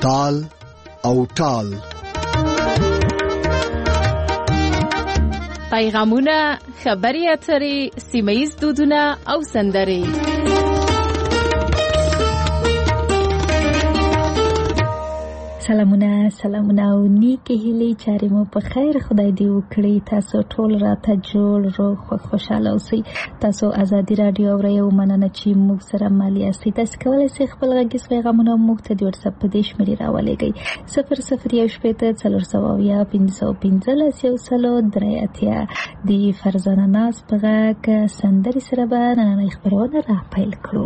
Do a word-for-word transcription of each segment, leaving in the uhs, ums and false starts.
تال او ټال. پیغامونه، خبري اترې، سیمه‌ییز دودونه او سندرې. سلامونه سلامونه او نیکې هیلې چارې مو په خیر خدای دې وکړي. تاسو ټول راته جوړ روغ خوشاله اوسئ. تاسو ازادي رادیو اورئ او مننه چې موږ سره مل یاستئ. تاسو کولی شئ خپل غږیز پیغامونه موږ ته د واتساپ په دې شمېرې راولېږئ: صفر صفر یو شپېته څلور سوه اویا پنځه سوه پنځلس یو سلو درې اتیا. د فرزانه ناز په غږ سندرې سره به نننۍ خپرونه را پیل کړو.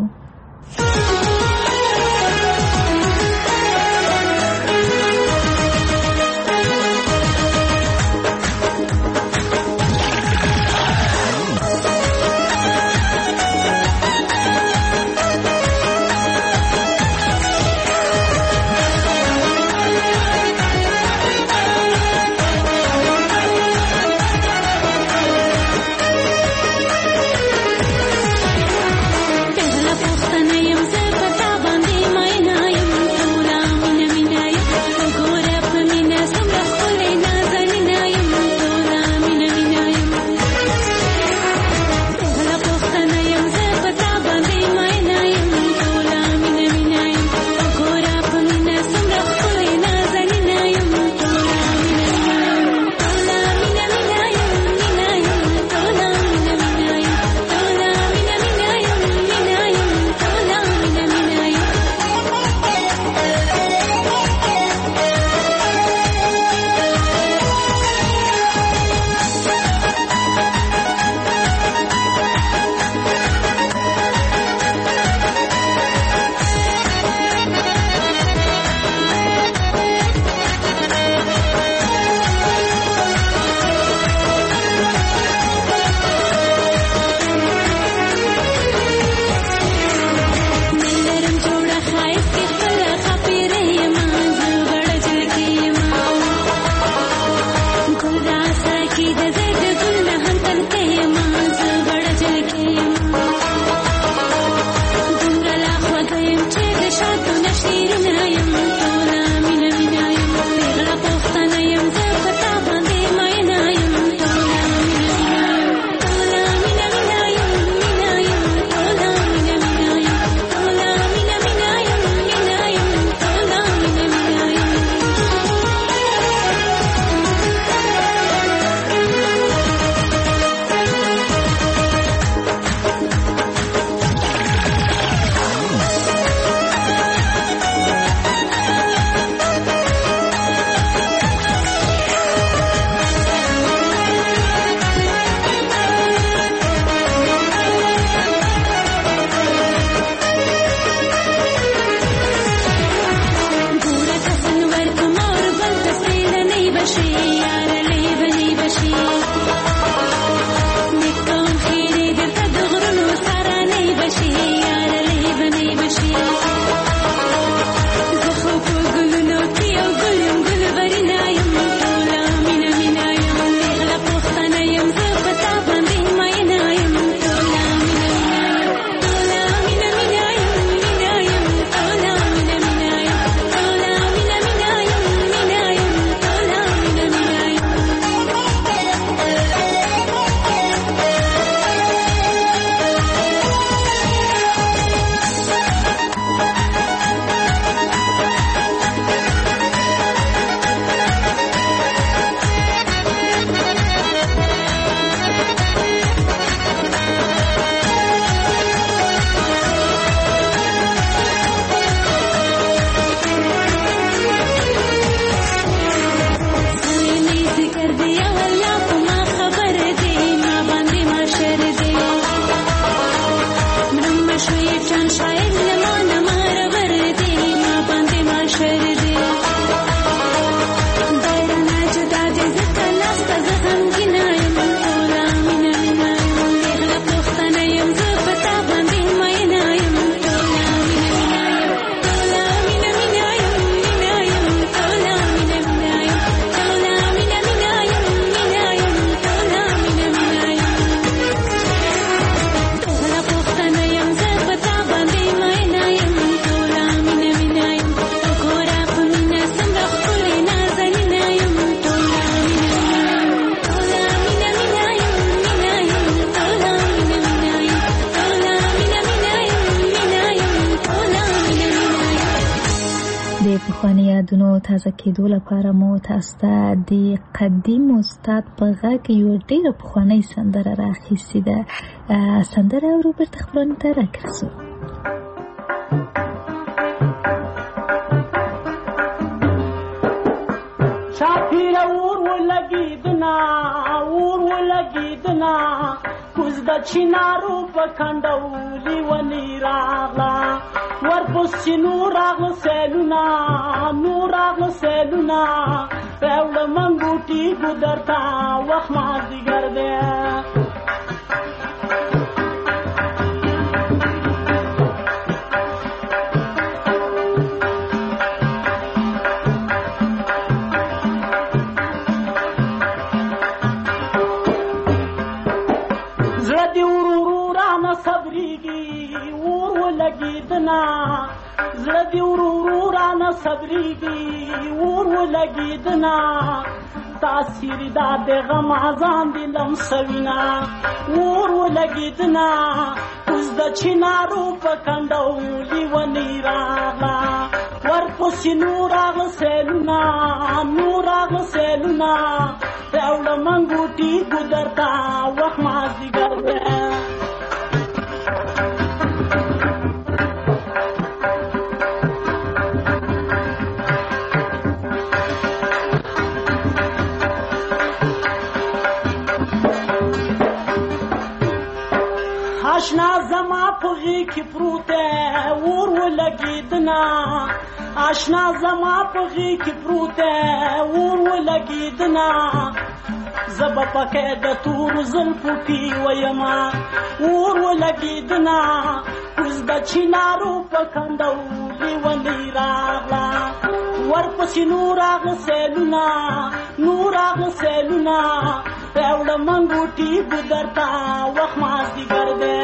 Bye. پخواني یادونو تازه کېدو لپاره مو تاسو ته د قدیم استاد په غږ یو ډېره پخوانۍ سندره راخیستې ده. سندره اورو بیرته خپلوانو ته راګرځو. چاپیره اور ولګېدنا اور ولګېدنا کوز د چینارو په کنډو لیونی راغله ورپسې نور راغله سیلونه نور راغله سیلونه راوړه منګوټي ګودر ته وخت مازدیګر دی زړه دی ورو رانه صبرېږي اور ولګېدنا تاثیر دا د غم اذان دې لمسوینه اور ولګېدنا اوس د چینارو په کنډو لیونی راغله ورپسې نور راغله سیلونه نور راغله سیلونه راوړه منګوټي ګودر ته وخت مازدیګر دی آشنا زما په غېږ کې پروت دی اور ولګېدنا آشنا زما په غېږ کې پروت دی اور ولګېدنا زه به پکې د تورو زلفو کې ویمه اور ولګېدنا اوس د چینارو په کنډو لیونی راغله ورپسې نور راغله سیلونه نور راغله سیلونه راوړه منګوټي ګودر ته وخت مازدیګر دی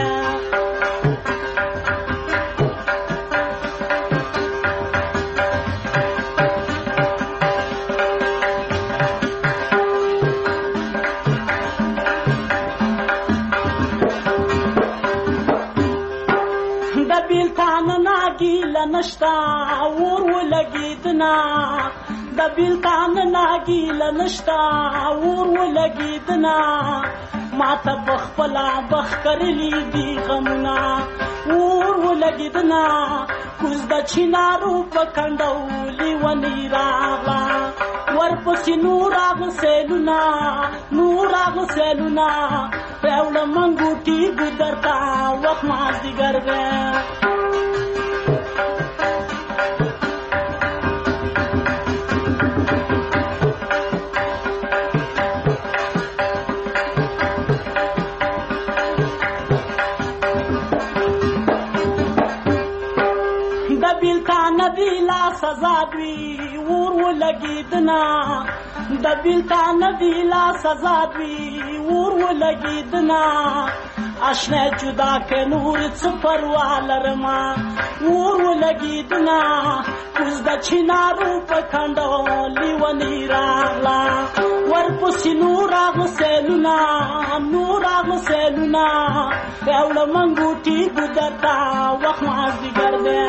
د بیلتان ناګیله نشته اور ولګېدنا د بیلتان ناګیله نشته اور ولګېدنا ماته په خپله بخ کرلي دي غمونه اور ولګېدنا کوز د چینارو په کنډو لیونی راغله ورپسې نور راغله سیلونه نور راغله سیلونه راوړه منګوټي ګودر ته وخت مازدیګر دی د بیلتان سزا دوی اور ولګېدنا د بیلتان دی لا سزا دوی اور ولګېدنا آشنا جدا که نور څه پروا لرمه اور ولګېدنا اوس د چینارو په کنډو لیونی راغله ورپسې نور راغله سیلونه نور راغله سیلونه راوړه منګوټي ګودر ته وخت مازدیګر دی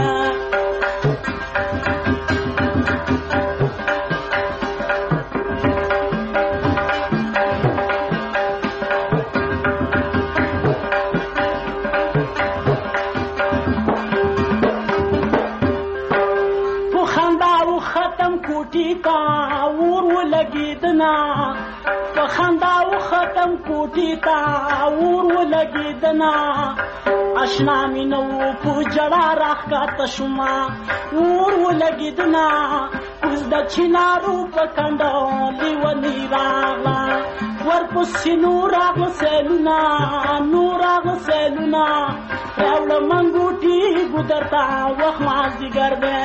اور ولګېدنا په خندا و ختم کوټې ته اور ولګېدنا اشنا مې نه و په ژړا راښکته شومه اور ولګېدنا اوس د چینارو په کنډو لیونی راغله ورپسې نور راغله سیلونه نور راغله سیلونه راوړه منګوټي ګودر ته وخت مازدیګر دی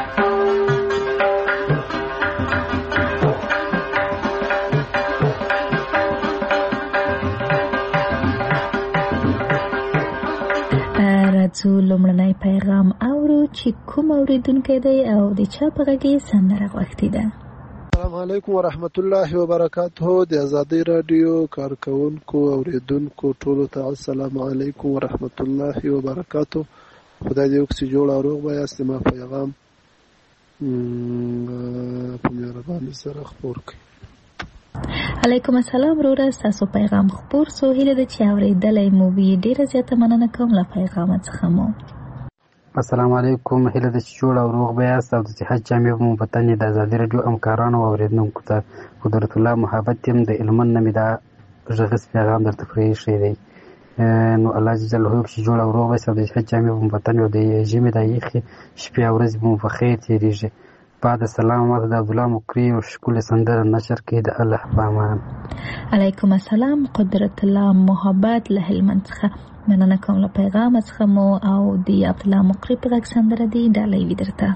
راځو لومړنی پیغام اورو چې کوم اورېدونکی دی او د چا په غږ یې سندره غوښتې ده. السلام علیکم ورحمت الله وبرکاته. د ازادۍ راډیو کارکونکو اوریدونکو ټولو ته السلام علیکم ورحمت الله وبرکاته. خدای دې وکړي جوړ او روغ وایاست. ما پیغام په مهرباني سره خپور کړئ. علیکم السلام وروره، ستاسو پیغام خپور سو. هیله ده چې اورېدلی مو وي. ډېره زیاته مننه کوم له پیغامه څخه مو. السلام علیکم. هیله ده چې جوړ او روغ به یاست او د صحت جامې به مو په تن یې. د ازادي راډیو همکارانو او اورېدونکو ته قدرت الله محبت یم. د هلمند نه مې دا غږیز پیغام درته پرېښی دی. نو الله جل جلاله چې جوړ او روغ به یاست او د صحت جامې به مو په تن وي او د ژمي دا یخې شپې او ورځې به مو په خیر تېرېږي. بعد السلام. ماته د عبدالله مقری او ښکلې سندره نشر کړي د الله په امان. علیکم السلام. قدرت الله محبت له هلمند څخه مننه کوم له پیغام څخه مو. او د عبدالله مقری په غږ سندره دی ډالۍ وي درته.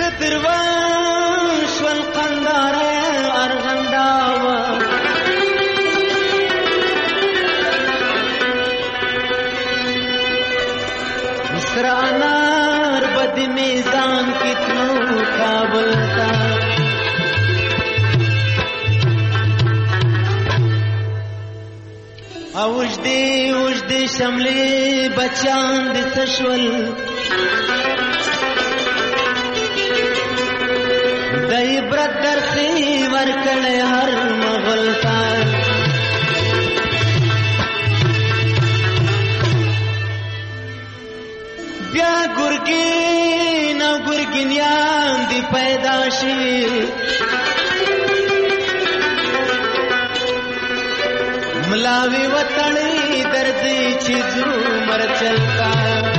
سترون شول قنداره ارغنداوه مصر انار بد میزان کتنو کابل تا اوجدی اوجدی شملی بچان دی سشول دای برد درخی ورکڑی هر مغلطان بیا گرگین او گرگینیان دی پیدا شي ملاوی وطنی دردی چیزو مر چلتا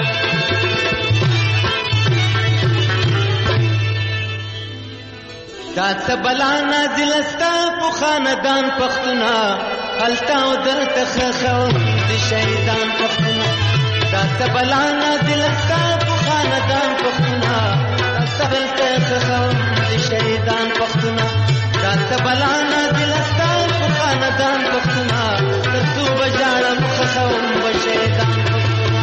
دا سبلا نازلستا پو خاندان پختنا حلتاو در تخخو دی شهیدان پختنا دا سبلا نازلستا پو خاندان پختنا دا سبل تخخو دی شهیدان پختنا دا سبلا نازلستا پو خاندان پختنا ترسو بجارم خخو بشهیدان پختنا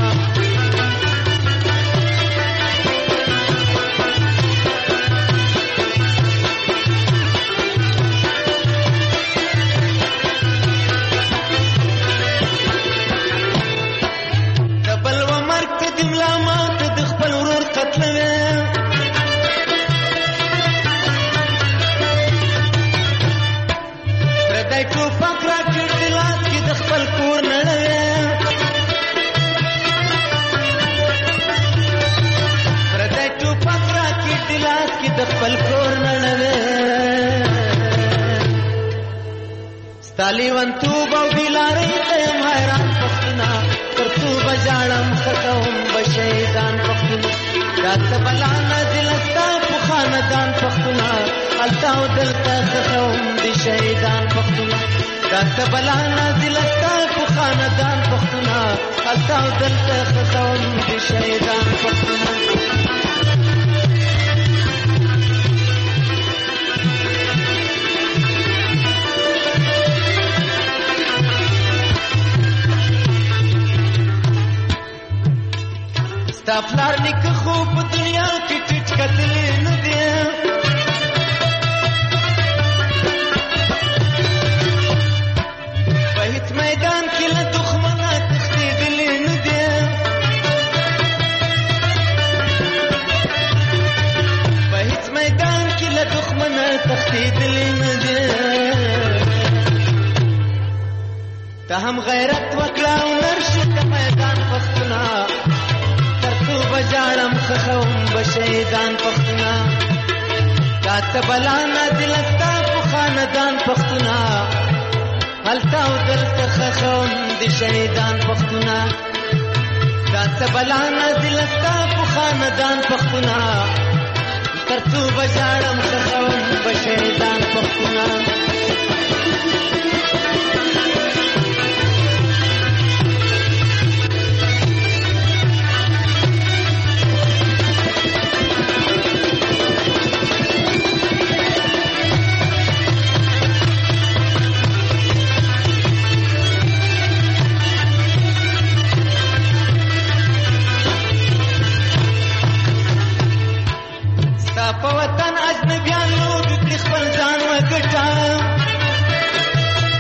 तालीवन तू बिलारी ते महरान पख्तना कर तू बजाड़म खतम बशैदान पख्तना रात बलाना दिलस्ता खानदान पख्तना अलताव दिलता खतम बशैदान पख्तना रात बलाना दिलस्ता खानदान पख्तना अलताव दिलता खतम बशैदान पख्तना تا پلار نیک خوب دنیا کی ټټ کتلې نه دی په هیڅ میدان کې له دښمنه تښتېدلې نه دی په هیڅ میدان کې له دښمنه تښتېدلې نه دی ته هم غیرت وکړه او نرشې ته میدان پښتونه بجارم خخوم بشهیدان پختنا کاته بلانا دلستا په خاندان پختنا هلتاو دلته خخوم د شهیدان پختنا کاته بلانا دلستا په خاندان پختنا ترڅو بجارم خخوم بشهیدان پختنا په وطن اجنبیان لوبي کړي خپل ځان وګټه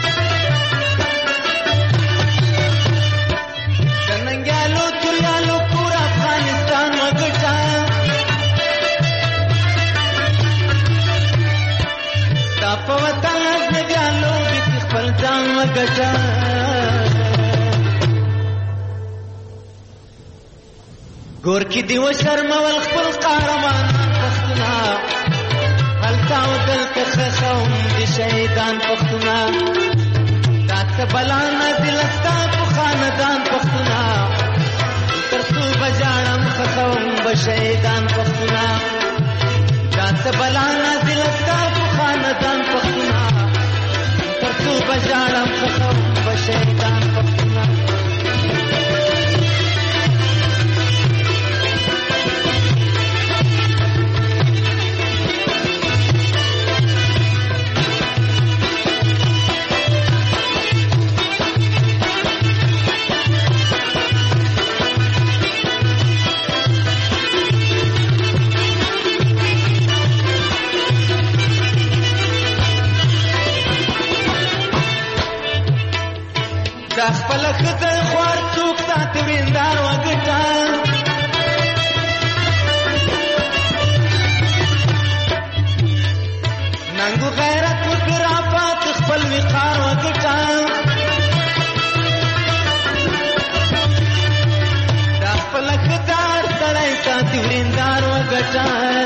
کور کې دی و شرمول خپل قهرمانان پښتونه هلته او دلته ښخوم د شهیدان پښتونه دا څه بلا نازله ستا په خاندان پښتونه تر څو به ژاړم ښخوم به شهیدان پښتونه دا څه بلا نازله ستا په خاندان پښتونه تر څو به ژاړم ښخوم به شهیدان پښتونه دا خپل خدای خوار څوک ساتي وریندار وګټه ننګو غیرت وکړه پات خپل وقار وګټه دا خپل خدای سړی ساتي وریندار وګټه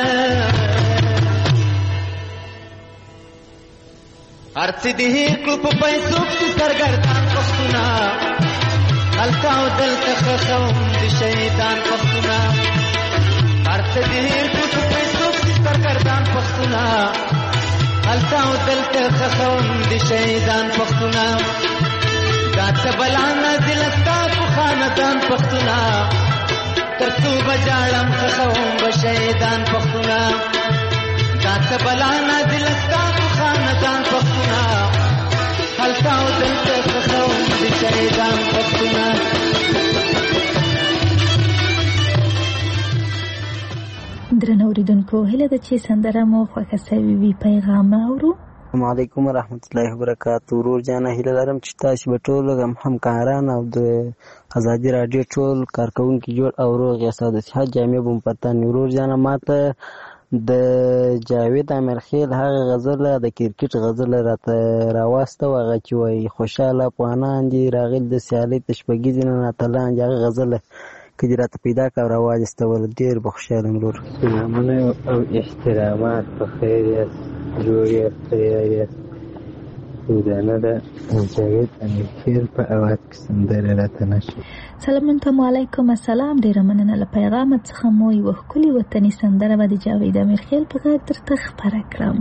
ارڅ دې کړو په پیسو کې سرګردان پښتونه هلته او دلته ښخوم د شهیدان پښتونه ارڅ دې کړو په پیسو کې سرګردان پښتونه هلته او دلته ښخوم د شهیدان پښتونه دا څه بلا نازله ستا په خاندان پښتونه تر څو به ژاړم ښخوم به شهیدان پښتونه دا څه بلا نازله ستا په خاندان پښتونه هلته او دلته ښخوم د شهیدان پښتونه درنو اوریدونکو هیله ده چې سندره مو خوښه سوې وي. پیغام اورو. السلام علیکم ورحمت الله وبرکاتو. ورور جانه هیله لرم چې تاسو به ټول همکاران او د ازادي راډیو ټول کارکونکي جوړ او روغ یاست. د صحت جامع بم پتن. ورور جانه ماته د جاوید امیرخیل هغه غزل د کرکټ غزل راته راواسته هغه چې وایي خوشاله افغانان دي راغلي د سیالۍ تشبګیزې نه اتلان دي. هغه غزل که دې راته پیدا کړه راواجستول ډېر به خوشحاله یم ورور. سلامونه او احترامات. په خیر یاست، جوړ یاست، تیار یاست. سودانه ده جاوید امیرخیل په اواز کې سندره راته نشي. سلام علیکم. السلام. ډیره مننه له پیغام څخه مو یوه ښکلې وطني سندره به د جاوید امیرخیل په غږ درته خپره کړم.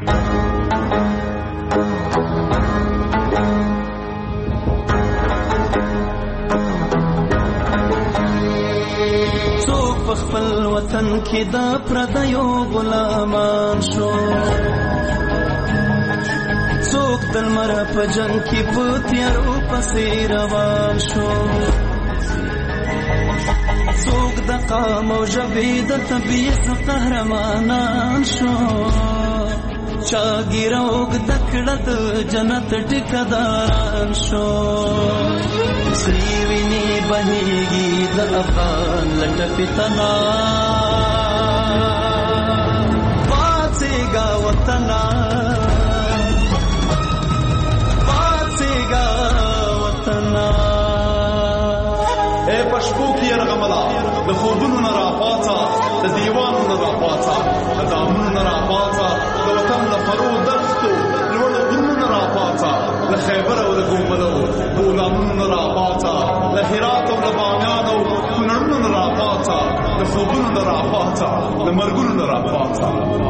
څوک په خپل وطن کې د پردیو غلامان شو، څوک د لمر په جنګ کې په تیارو پسې روان شو، څوک د قام او ژبې د طبیعت قهرمانان شو، چا ګیره اوږده کړه د جنت ټیکهداران شو. سرې وینې بهېږي د افغان له ټپې تنا، پاڅېږه وطنه پاڅېږه وطنه. ای په شپو کې یرغمله د خوبونو نه راپاڅه، د دیوانو نه راپاڅه، د دامونو نه راپاڅه، د وطن له پرو دښتو لوړو غرونو نه راپاڅه، له خیبر او له ګنبدو غلامونو نه راپاڅه، له هرات او له بامیان او کونړونو نه راپاڅه، د خوبونو نه راپاڅه، د مرګونو نه راپاڅه.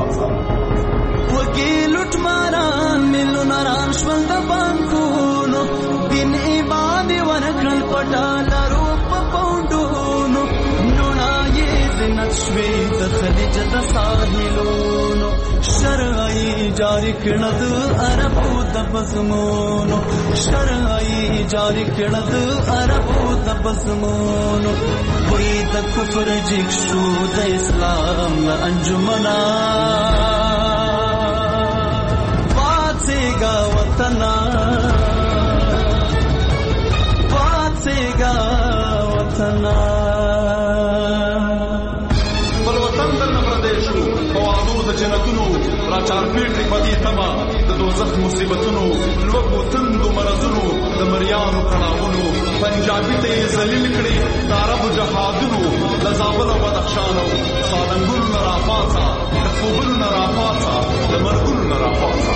وږي لوټماران میلیونونه رام شول د بانکونو، دین ایمان یې ورکړل په ډالرو په پونډونو، نوڼه یې زینت شوې د خلیج د ساحلونو، شرعي جاري کړه د عربو د بزمونو، شرعي جاري کړه د عربو د بزمونو. وی د کفر جګ شو د اسلام له انجمنا، پاڅېږه وطنه پاڅېږه وطنه. بل وطن درنه پردی شو په وعدو د جنتونو، را چارپېټ کړي په دې تمه د دوزخ مصیبتونو، لوږو تندو مرضونو، د مریانو کړاوونو پنجابي ته یې ذلیل کړي د عربو جهادونو له زابل او بدخشان او سالنګونو نه راپاڅه د خوبونو نه راپاڅه د مرګونو نه راپاڅه.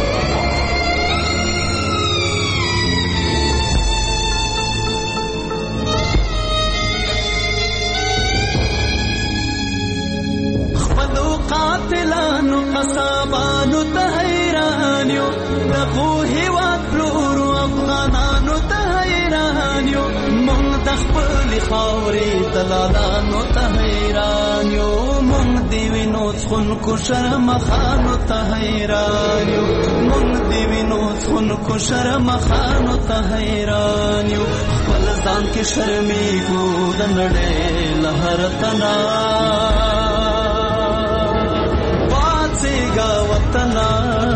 خپلو قاتلانو قصابانو ته حیران یو د خو هېواد پلورو افغانانو ته حیران یو مونږ د خپلې خاورې دلالانو ته حیران یو مونږ د وینو څښونکو شرمخانو ته حیران یو مونږ د وینو څښونکو شرمخانو ته حیران یو خپل ځان کې شرمېږو د نړۍ له هر تنا پاتېږه وطنه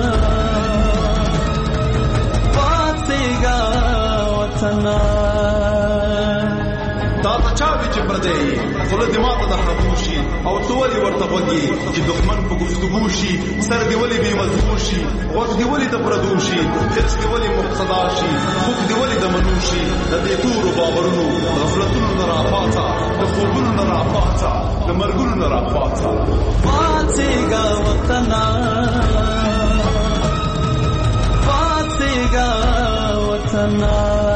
پاتېږه وطنه. دا ته چا وي چې پردی خوله دې ماته د خرابو شي او ته ولې ورته غوږ یې چې دښمن په گفتګو شي سر دې ولې بې مضمو شي غوږ دې ولې د پردو شي حرص دې ولې مقتدا شي خوږ دې ولې د منو شي د دې تورو باورونو غفلتونو نه راپاڅه د خوبونو نه راپاڅه د مرګونو نه راپاڅه. پاتېږه وطنه پاتېږه وطنه.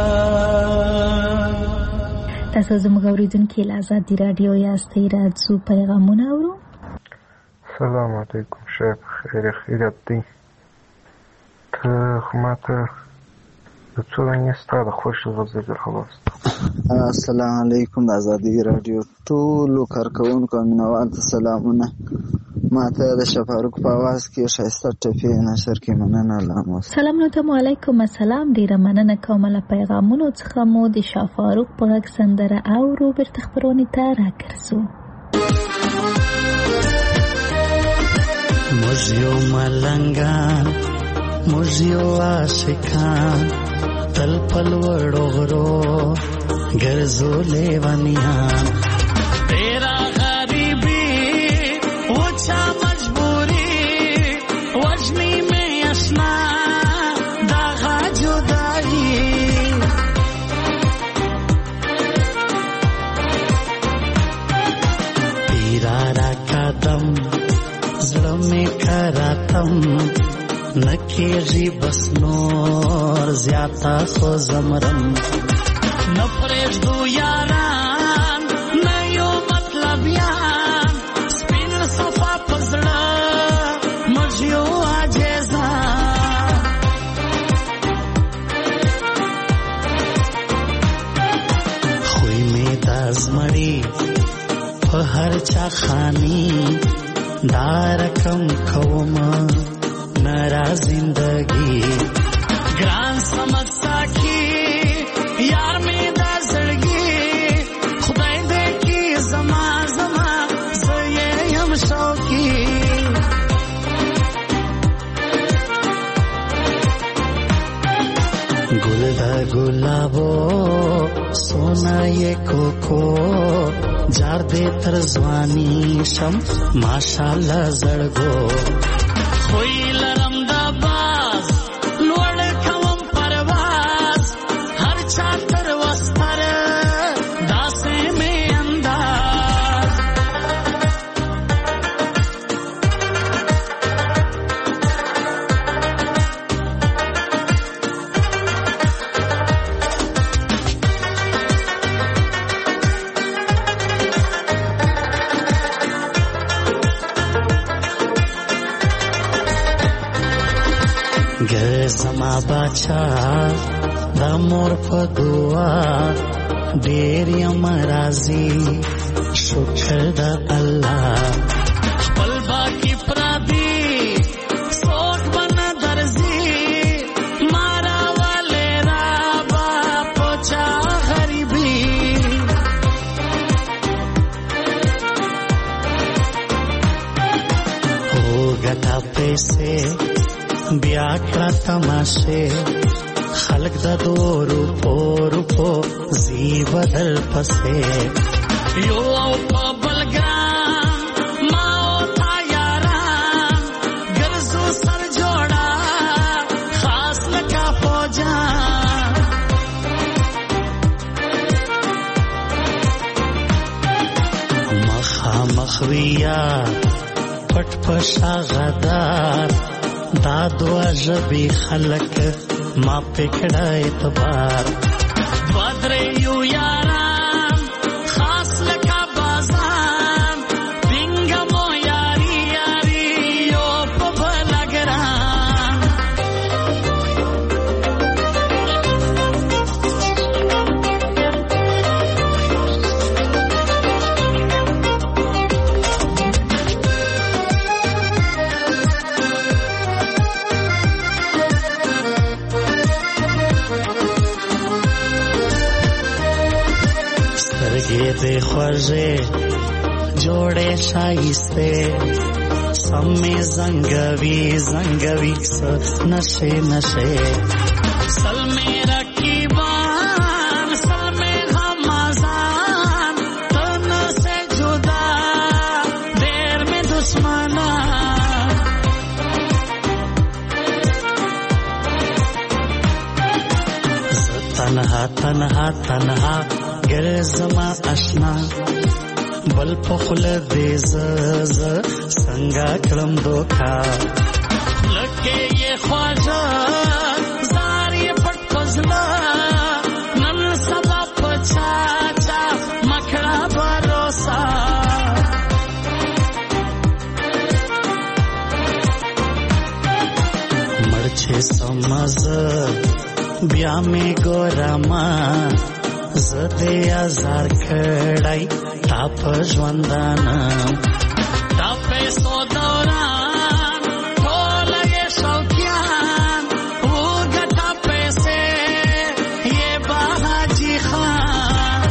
تاسو زموږ اورېدونکي له ازادي راډیو یاستئ راځو پیغامونه اورو. سلام علیکم شیخ خیر خیرت دی ته خو ما ته د څو دانې ستا د خوښې غزل درخواست. السلام علیکم د ازادي راډیو ټولو کارکوونکو او مینوالو ته سلامونه. ما ته د شفاروق په اواز کې ښایسته ټپې نشر کې مننه. الله سلامونه ته علیکم السلام. ډیره مننه کوم له پیغامونو څخه مو د شفاروق په غږ سندره اورو بیرته خپرونې ته راګرځو. موږ یو ملنګان موږ یو عاشقان تل په لوړو غرو ګرځو لیونیان. تیرا غریبی وچا مجبوری وجنی میں اشنا داغا جدائی. تیرا را قدم زلمی کراتم نکیږي بس نور زیاتا خو زمرم نه پرېږدو یاران نه یو مطلبیان سپین صفا په زړه موږ یو عاجزان. خوی مې دا زمړي په هر چا خاني دا رقم کومه نرا زندگی گران سمجھ ساکی یار میں دا زړګي خدای دې کی زما زما زه یم شوقي. گل دا گلابو سونا یہ کوکو جار دے تر ځواني شم ماشاءالله زړګو. خوی لرم دا باز لوړ کوم پرواز هر چا تر وستر داسې می انداز. گر زما باچا دا مور په دعا ډېر یم راضي شکر د الله. خپل باقي پردي څوک به نه درځي مارا والې را با پوچا غریبي. هو ګټه پیسې بیا کړه تماشه خلق د دورو پورو پو زی بدل پسه یو او په بلګرام ما او تا یاران ګرځو سر جوړا خاص لکه فوجان. مخمخویا پټ پشا غدار دا دوا ژبې خلک ما پکړه اعتبار بدر یو یاران خاص لکه بازان دنګمو یاری یاری یو په بلګران دے خوږه جوړه شایسته سمې زنګوي زنګوي س نشه نشه سلمې رقیبان سلمې غمازان تن سے جدا دیر میں دشمنا تنها تنها تنها گرزما اشنا بل پخل دیز ز سنگا کلم دوکا لکه یہ خواجہ زاری پٹ پزلا نن سبا پچا چا مکڑا بروسا مرچے سمز بیا میں گورما زده ازار کړای تاپ ژوندانم تاپ سو دوران ټول یې شوقیان وګټه پیسې یې باجی خان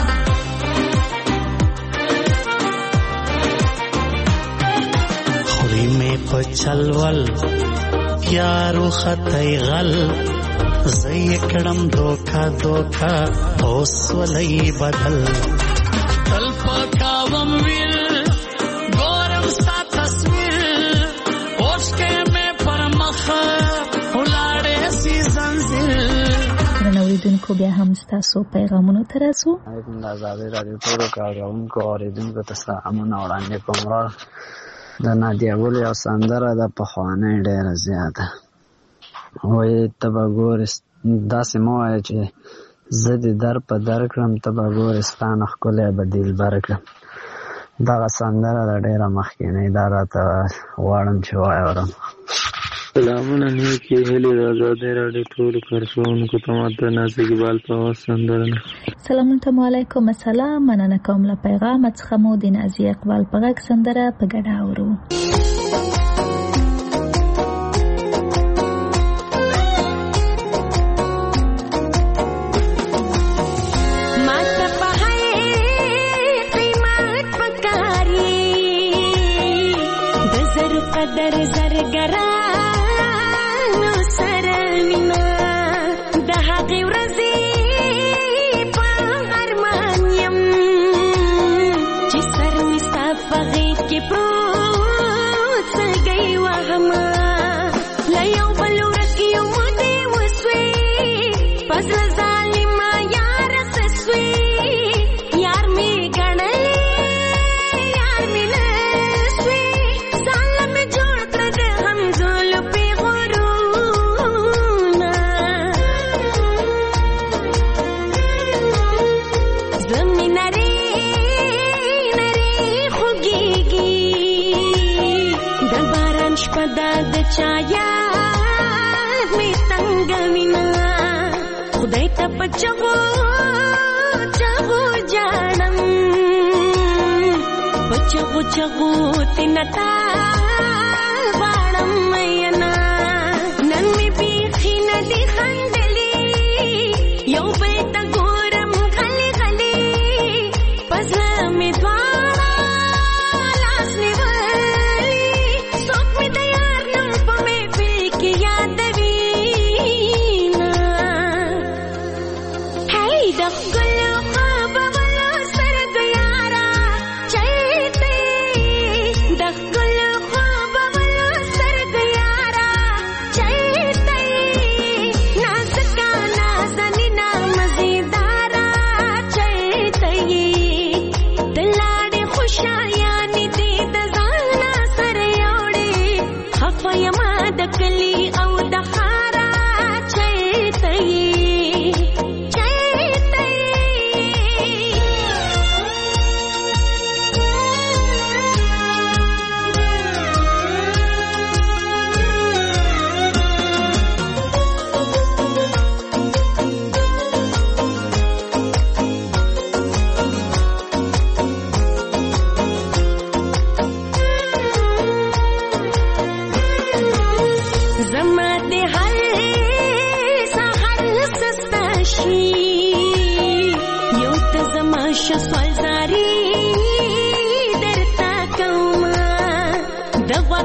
خوري مې پچلول یارو خطای غل زی کڑم دوکا دوکا اوس ولی بدل تل پکاوم ویل گورم ستا تصویر اوشکے میں پر مخ ولاړې سی زنځیر اوریدونکو بیا هم ستاسو پیغامونو ته راځو. علیکم د ازادۍ راډیو ټولو کاروونکو اوریدونکو ته سلامونه وړاندې کوم. د نادیه ګل یو سندره ده پخوانۍ ډېره زیاته وایي ته به ګورې داسې مه وایه چې زه دې در په در کړم ته به ګورې ستا نه ښکلی به دلبر کړم. دغه سندره ده ډېره مخکینۍ دا راته غواړم چې واورم. سلامونه نیکې هیلې د ازادۍ راډیو ټولو کارکوونکو ته ماته ناز اقبال په آواز سندره ده. سلامونه ته علیکم السلام. مننه کوم له پیغام څخه مو د نازي اقبال په غږ سندره په ګډه اورو. قدر زرګرانو سره مینا د هغې ورځې په ارمان یم چې سر مې ستا په غېږ کې پروت سلګۍ وهمه له یو بل ورک یو مودې وسوې په زړه ظالمه یاره څه سوې یار مې ګڼلې یار مې نه سوې ځاله مې جوړ کړه د همزولو پیغورونه زه مې نرۍ نرۍ خوږېږي د باران شپه دا د چا یاد مې تنګه وینه خدای ته په چغو چغو جاړم په چغو چغو تېنه تا غواړم مینا نن مې بیخي نه دي خندلي یو بل ته ګورم غلي غلي په زړه مې دواړه لاس نیولي څوک مې د یار نوم په محفل کې یادوینه هی د ښکلو خوبولو سترګو یاره چیرته د ښکلو خوبولو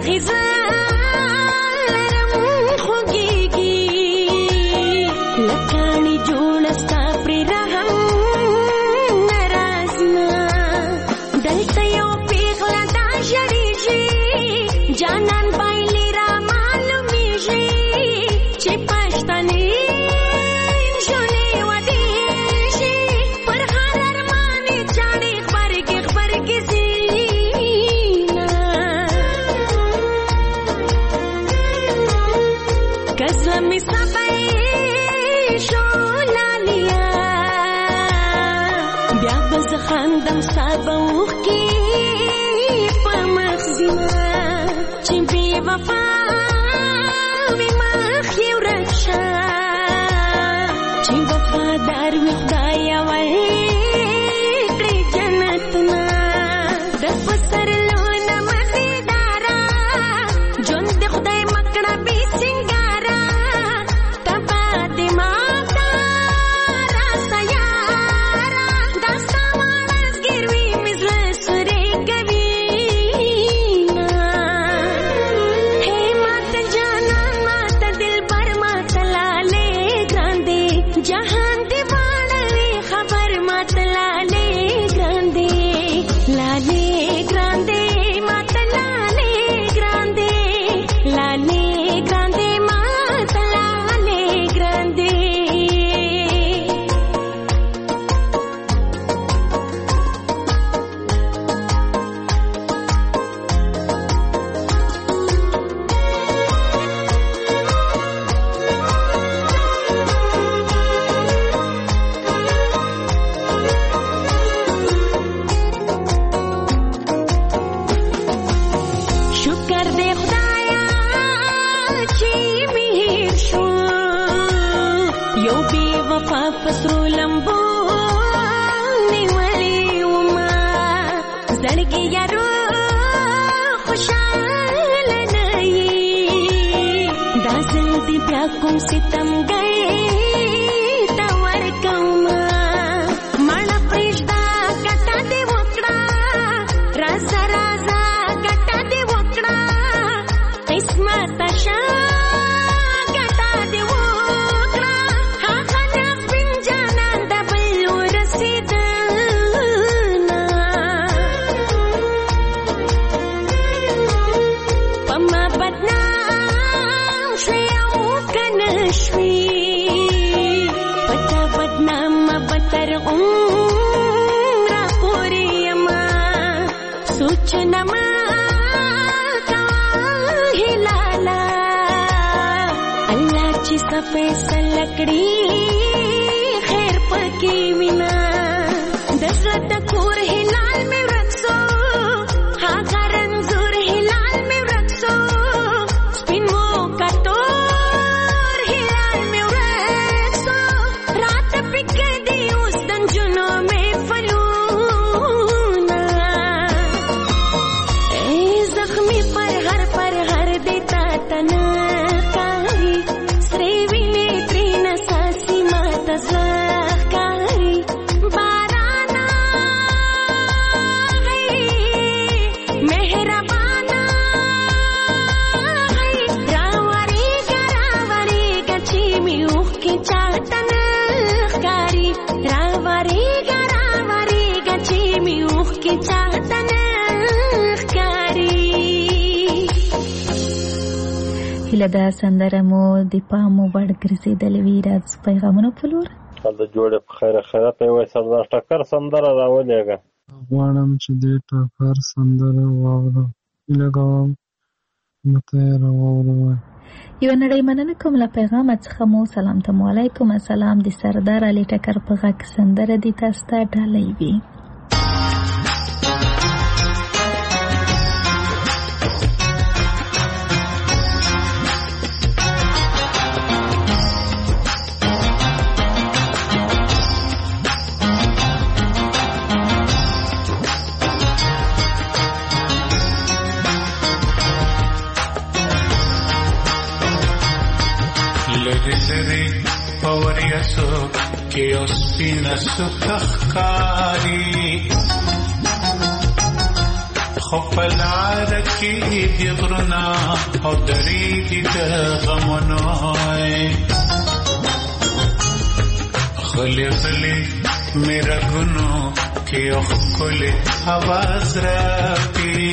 هیله ده سندره مو د پامو وړ ګرځېدلې وي راځو پیغامونو په لور. د جوړې په خیر خیرات یې وایي سردار ټکر سندره راولېږه. غواړم چې دې ټکر سندره واورم، هیله کوم نو ته یې راواوروئ. یوه نړۍ مننه کوم له پیغامه څخه مو سلام ته مو علیکم السلام. د سردار علي ټکر په غږ سندره دې تاسو ته ډالۍ وي. que oscina su tajari خو پلار کې دی غرنا او درې دي د غمونو غلي غلي میرا ګنو کې او خپل आवाज راپی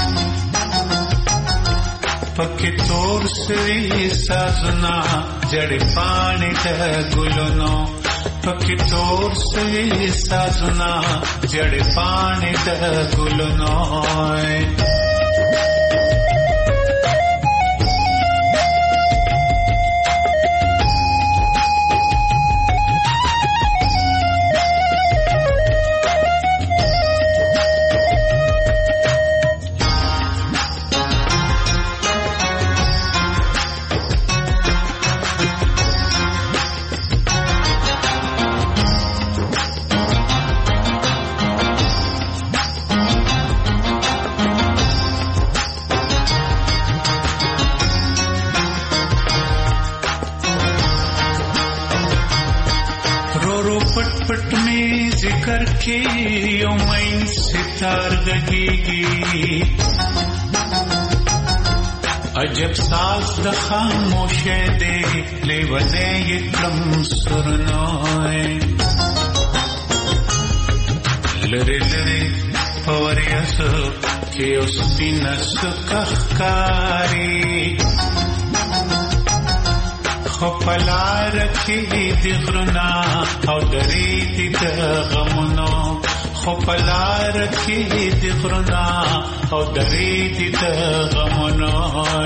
پکې تور سری سازنا جړ پانی د ګلونو پکې تور سری سازنا جړ پانی د ګلونو करके योमैन सितार गगीगी अजब साज द खामोशे दे लेवने यकम सुरनोए लरे लरे पवरियस के उसकी नस कखकारी خپلا رکھی دی غرنا او دری دی غمونو خپلا رکھی دی غرنا او دری دی غمونو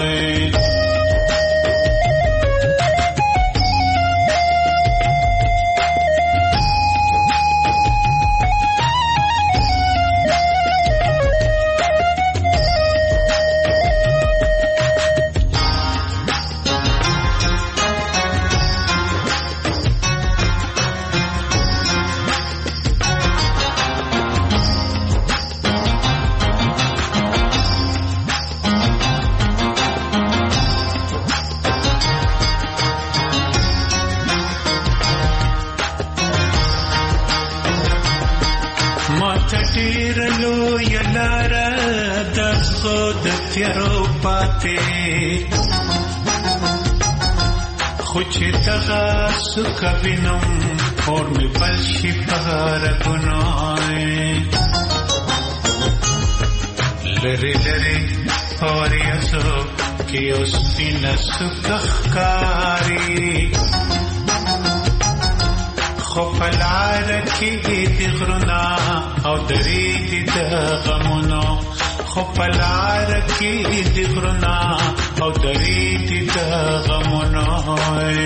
खुच तगास कविनम और में पलशी पहार गुनाए लरे लरे और यसो कि उसकी नसुककारी खपला रखी दिगरना और दरी दिगमनो खपला रखी दिगरना او دری دی غمونوی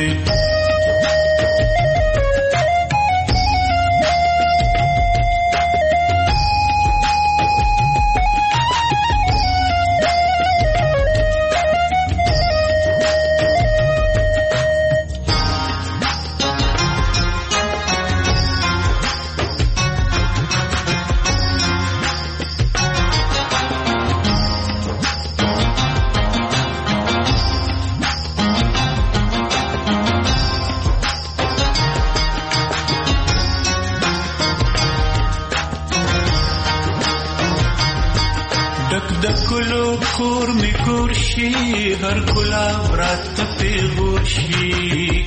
کور می کورشی هر گلاب رات پی غوشی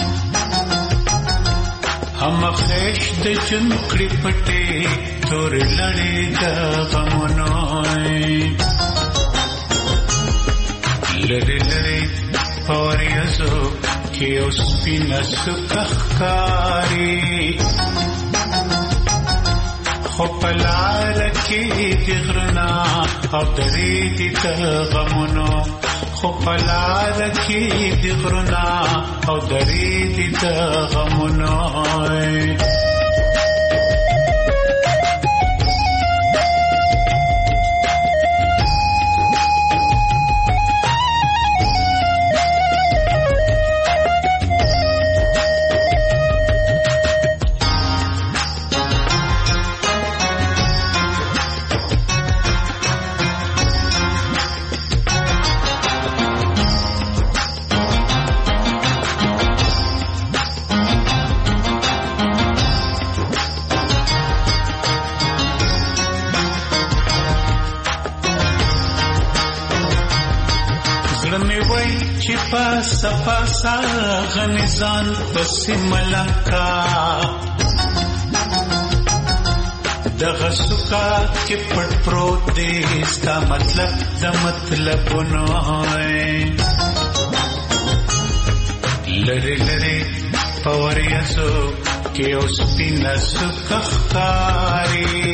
هم خیش د جنکړي پټه تور لړې د غمونوي لری لری پوریازو کې اوس پینس کخکاری خپلا رکی دی غرنا او دری دی غمونو خپلا رکی دی غرنا او دری دی غمونو می وای چې پاسا پاسا غنزان پسې ملنکا دغه سوکا کې پټ پروت دی ستا مطلب د مطلبونو لری لری پوریاسو کې اوس پینا سوکا ښکاری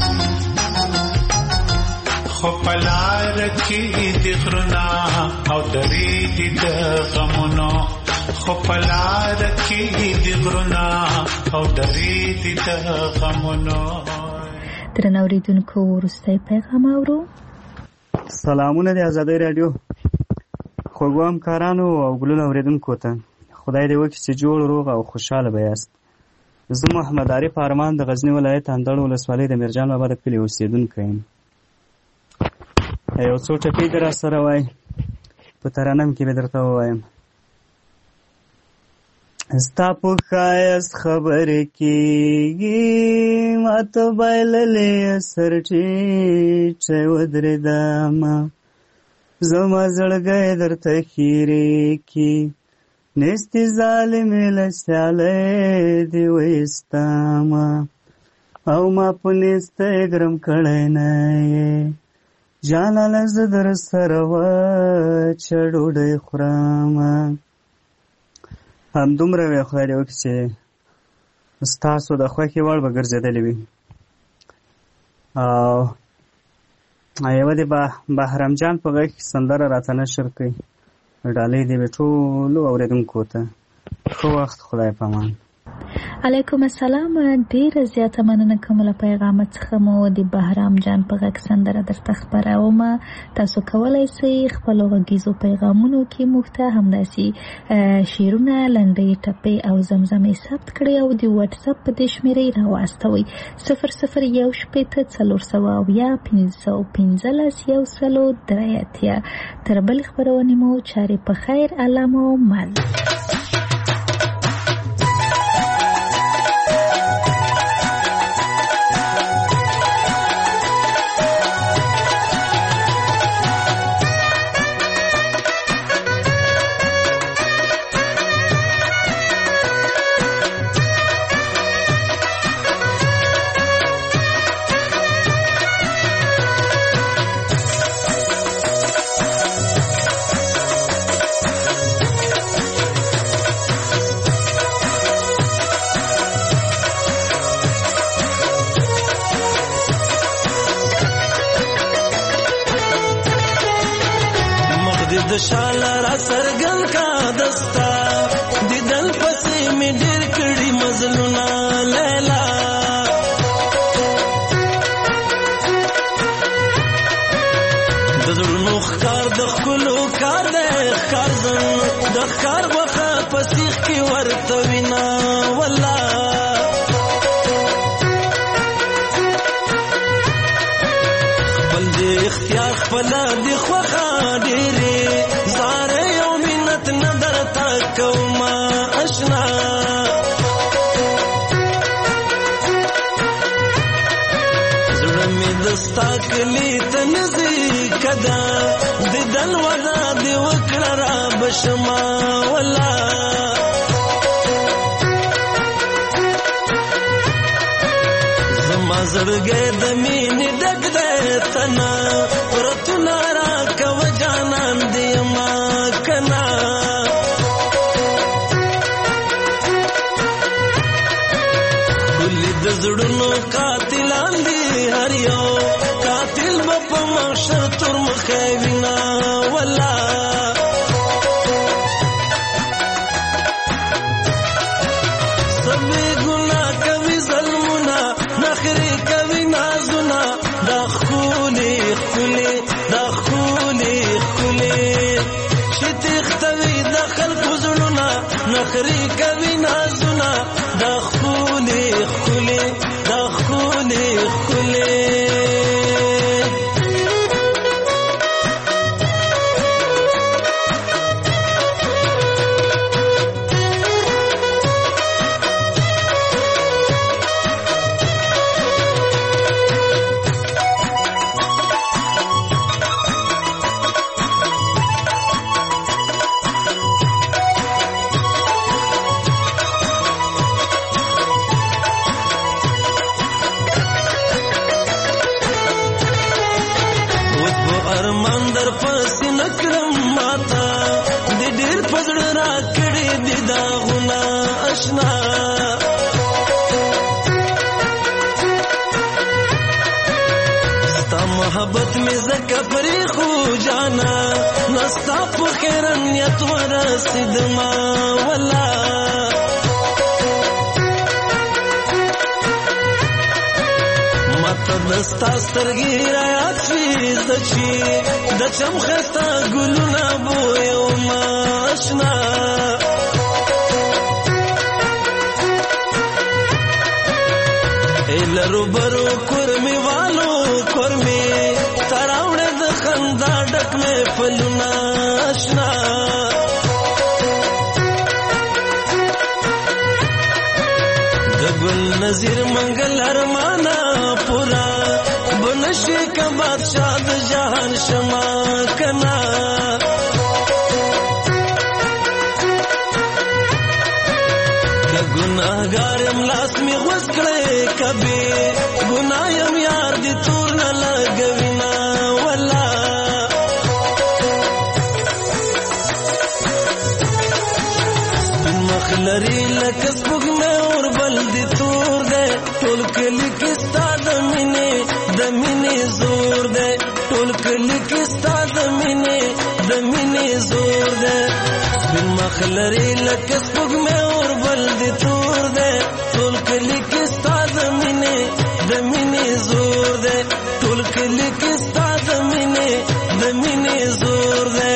خو پلار کې د غرنا او درې د غمونو خو پلار کې د غرنا او درې د غمونو. درنو اوریدونکو وروستی پیغام اورو. سلامونه د آزادۍ رادیو خوږو همکارانو او ګلونو اوریدونکو ته خدای دې وکړي چې جوړ روغ او خوشحاله به یاست. زه محمد عارف ارمان د غزني ولایت اندړ ولسوالۍ د میرجان بابا د کلي اوسېدونکی یم. یو څو ټپې دې راسره وایي په ترانم کې به درته ووایم. ستا په ښایست خبرې کېږي ماته بایللې سر ټیټی ودرېدمه زما زړګی درته خیرېږي نیستې ظالمې له سیالۍ دې ویستمه او ما په نیستی ګرم کړی نه یې جانانه زه در سره وچه ډوډۍ خورمه. همدومره وی خدای دې وکړي چې ستاسو د خوښې وړ به ګرځېدلې وي. او یوه دې بهرام جان په غږ کې سندره راته نشر کړئ ډالۍ دې وي ټولو اورېدونکو ته. ښه وخت خدای پامان. علیکم السلام. ډیره زیاته مننه کوم له پیغام څخه مو د بهرام جان په غږ سندره درته خپروم. تاسو کولی شئ خپلو غږیزو پیغامونو کې موږ ته همداسې شعرونه لنډۍ ټپې او زمزمې ثبت کړئ او د واتساپ په دې شمېرې راواستوئ صفر صفر یو شپېته څلور سوه اویا پنځه سوه پنځلس یو سلو درې اتیا. تر بلې خپرونې مو چارې په خیر الله مو مل. شاله را سرګن کا دستا دیدل پسې می ډېر کړي مزلونه لیلا د زړونو ښکار د ښکلو کار دی ښکار زن د ښکار غوښه په سیخ کې ورته وینا والله خپل دې اختیار خپله دې خوښه ډېرې کوما اشنا زړه مې دستا کلی ته نزدیک ده د دل ودا دی وکړه را بشما والله زما زړګی د مینې ډک دی تنه پرتونه راکوه جانان دی ما کنه د زړونو قاتلان دي هر یو قاتل به په محشر تر مخې وینا والله سبې ګناه کوي ظلمونه نخرې کوي نازونه دا ښکلې ښکلې دا ښکلې ښکلې چې تښتوي د خلکو زړونه نخرې کوي نازونه دا ښکلې ښکلې دا ښکلې ښکلې ارمان در پسې نکړم ماتا د ډېر پزړه را کړې دي داغونه اشنا ستا محبت مې زکه پرې خو جانا نستا په خیر نیت ورسېدما والله دستا سترګې راياد شي زچې د چم خسته ګلونه بویم آشنا ایلرو برو کورمې والو کورمې تراوړه د خندا ډک مې فلونه آشنا د ګل نظیر منګل ارمانا پورا بنشي کا بادشاہ د جهان شما کنا که گناهګار املاس می غوس کړي کبي ګنایم یار دي تور نه لګوینا والله مخلري لکه سپوږمۍ اور بل دي تور ده ټول کلی کې ستا د مینې د مینې زور ده ټول کلی کې ستا د مینې د مینې زور ده سپین مخلري لکه سپوږمۍ اور بل دي تور ده ټول کلی کې ستا د مینې د مینې زور ده ټول کلی کې ستا د مینې د مینې زور ده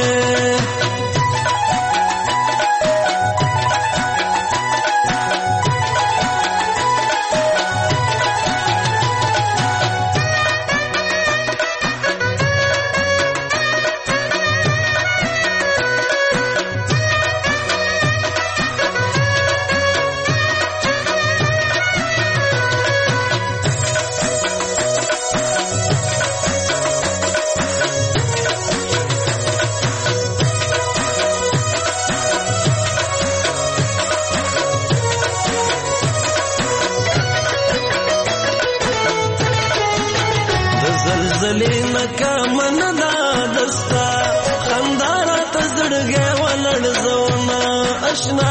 زلزلې نکا من دا دستا خندارا تزړګې ولړ زونا اشنا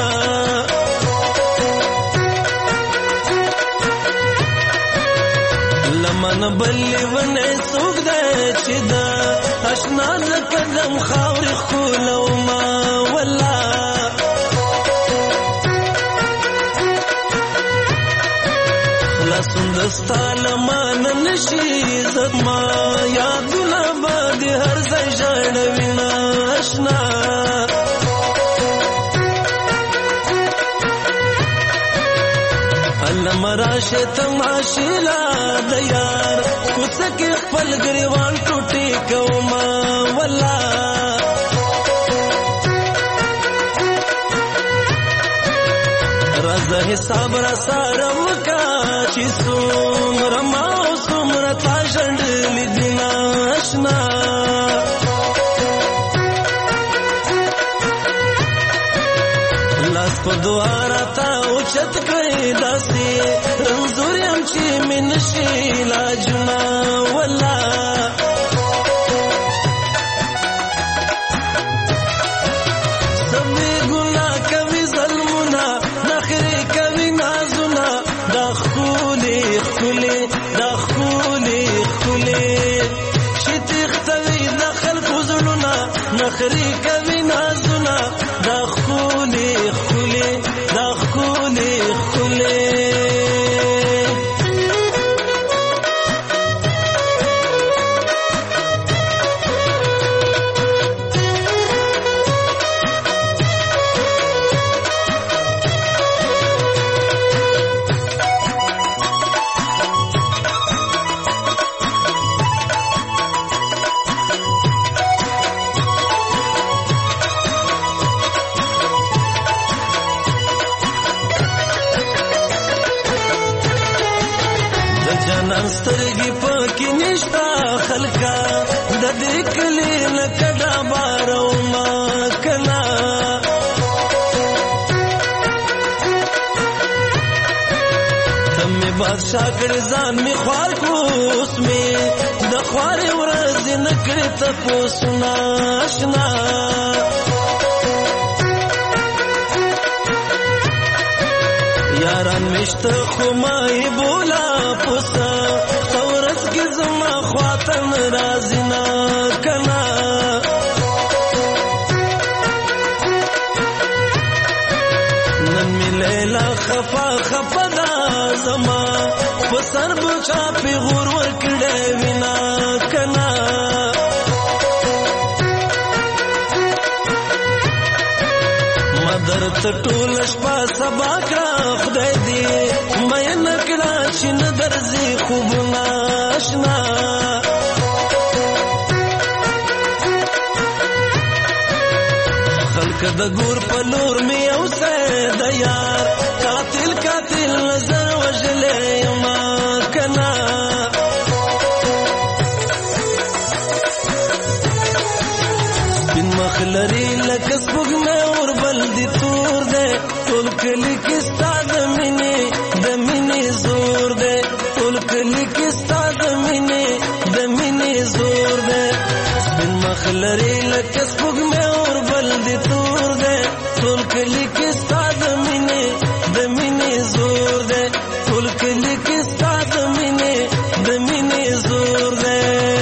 لمن بلې ونه سوګ دې چې دا اشنا زکدم خاور خولو ما والله سندستا لمان نشي زما یادونه باد هر ځای ژړوینا آشنا الله مراشه تماشیلا د یار کوڅه کې خپل ګریوان ټوټي کوما والله رازه حساب را سره وکا چې څومره ما او څومره تا ژړلي دي ناشنا لاس په دعا راته اوچت کړې داسې رنځور یم چې مې نشي علاجونه والله سبې ګناه کوي ظلمونه نخرې کوي نازونه دا ښکلې ښکلې دا ښکلې ښکلې چې تښتوي د خلکو زړونه نخرې کوي نازونه دا ښکلې ښکلې دا ښکلې ښکلې جانان سترګې پکې نشتا خلکا د دې کلي نه کډا بارو ما کنا تم بادشاہ کړه ځان می خوار کو اوس می د خوارې ورځې نه کړې تپوسونه اشنا یاران مشته خو ما یې بولا پوسه څه ورځ کې زما خواته نه راځي نه کنه نن مې لیلا خفا خفا دا زما په سر بچا پیغور ورکړې وینا کنه مدر ته ټول شپه سبا کړه خدای دې مې نکړه چې نه درځي خوبونه اشنا خلک د ګور په لور مې اوسه د یار قاتل قاتل نظر وجلې ما کنه سپین مخ لري لکه سپوږمۍ اور بل دي تور دی ټول کلي کې ستا د مینې د مینې زور دی ټول کلي کې ستا د مینې د مینې زور دی سپین مخ لري لکه سپوږمۍ اور بل دي تور دی ټول کلي کې ستا د مینې د مینې زور دی ټول کلي کې ستا د مینې د مینې زور دی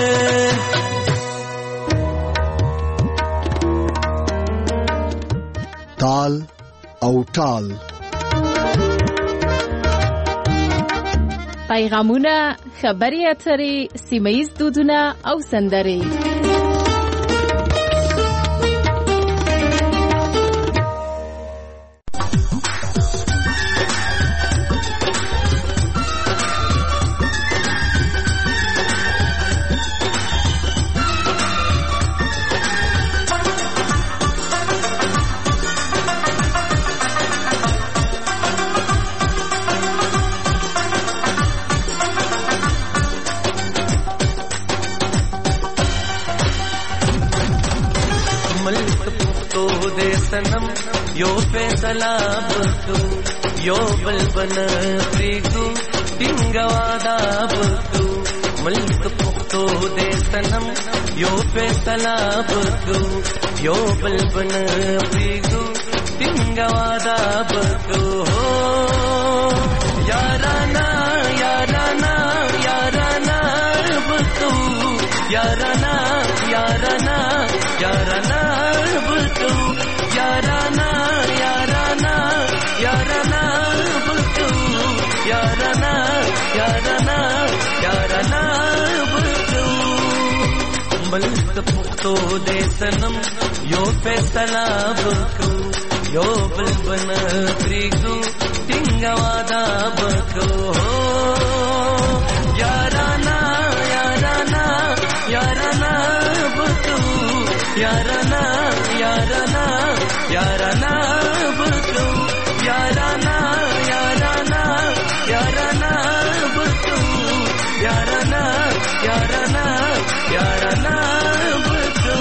تال او ټال پیغامونه خبري اترې سیمه‌ییز دودونه او سندرې सनम यो फैसला बतू यो बल बन प्रीगू टिंगवादा बतू मुल्क पुख्तो दे सनम यो फैसला बतू यो बल बन प्रीगू टिंगवादा बतू हो याराना याराना याराना बतू याराना याराना याराना बतू याराना याराना याराना बतू याराना याराना याराना बतू मल्क पुख्तो दे सनम यो फैसला बतू यो बलबन प्रीगू टिंगवादा बतू याराना याराना याराना बतू याराना याराना याराना बतू याराना याराना याराना बतू याराना याराना याराना बतू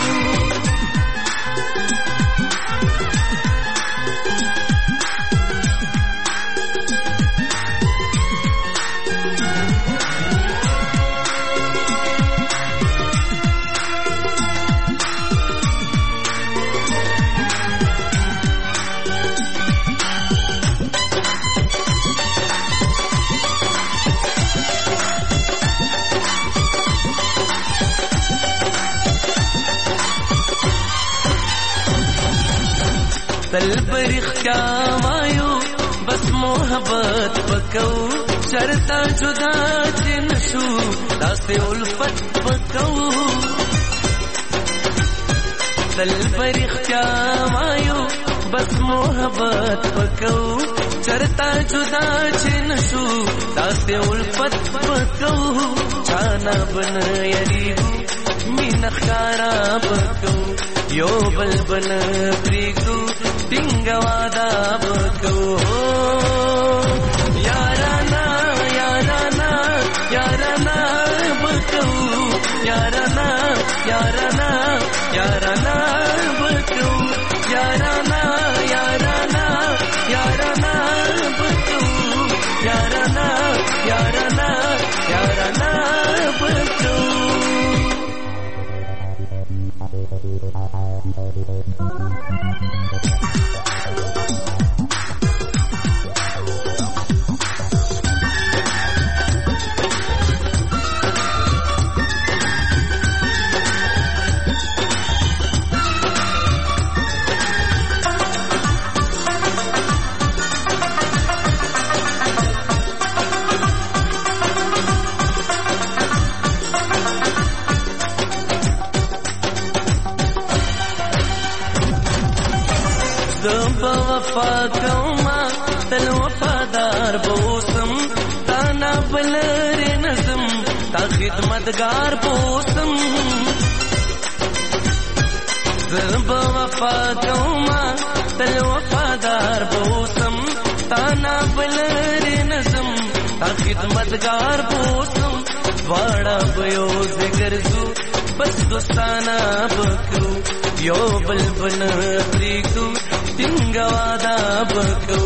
तल बरिख क्या मायो बस मोहब्बत पकौ शरता जुदा जिनसू दासे उल्फत पकौ तल बरिख क्या मायो बस मोहब्बत पकौ शरता जुदा जिनसू दासे उल्फत पकौ छाना बन यरीगू मीनखारा पकौ यो बलबन प्रीगू टिंगवादा बतू याराना याराना याराना बतू याराना याराना याराना बतू याराना याराना याराना बतू याराना याराना याराना बतू د وفا کوما تل وفادار بوسم تانا بلر نظم تا خدمتگار بوسم د وفا کوما تل وفادار بوسم تانا بلر نظم تا خدمتگار بوسم واړه بيو ذکر زو بس دوستانا بکو یو بلبل پریکو تنگوادا بکو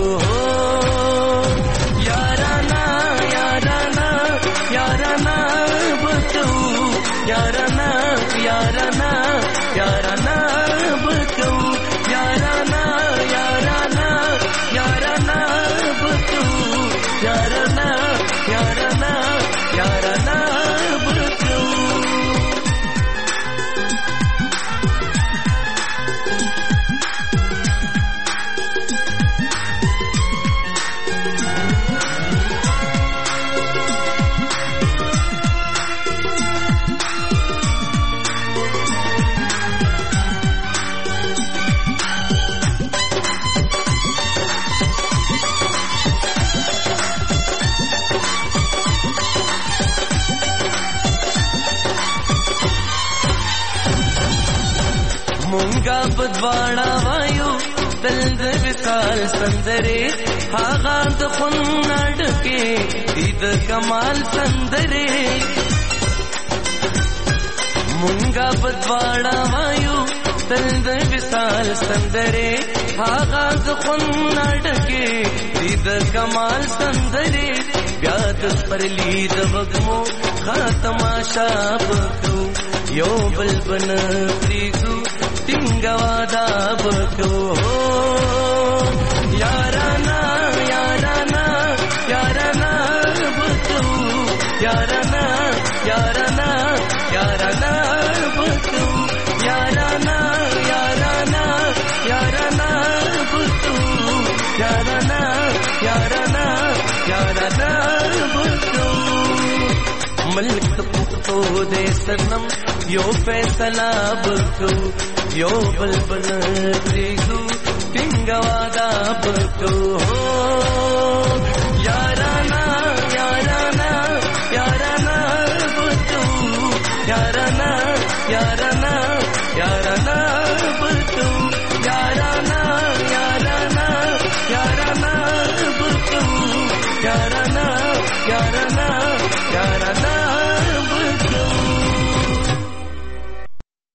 یارانا یارانا یارانا بکو یارانا یارانا یارانا بکو یارانا یارانا یارانا بکو یارانا یارانا یارانا بکو مونگا بدواڑا وایو دل د وصال سندره هاغه د خون نډکه دید کمال سندره مونگا بدواڑا وایو دل د وصال سندره هاغه د خون نډکه دید کمال سندره بیا د پرلی د وګمو خاتما شاب کو یو بلبن پریزو تنگوادا بکو یارانا یارانا یارانا بکو یارانا یارانا یارانا بکو یارانا یارانا یارانا بکو یارانا یارانا یارانا بکو ملک پختو دے سنم یو فیصلہ بکو یو بلبل پریزو تنگوادا بکو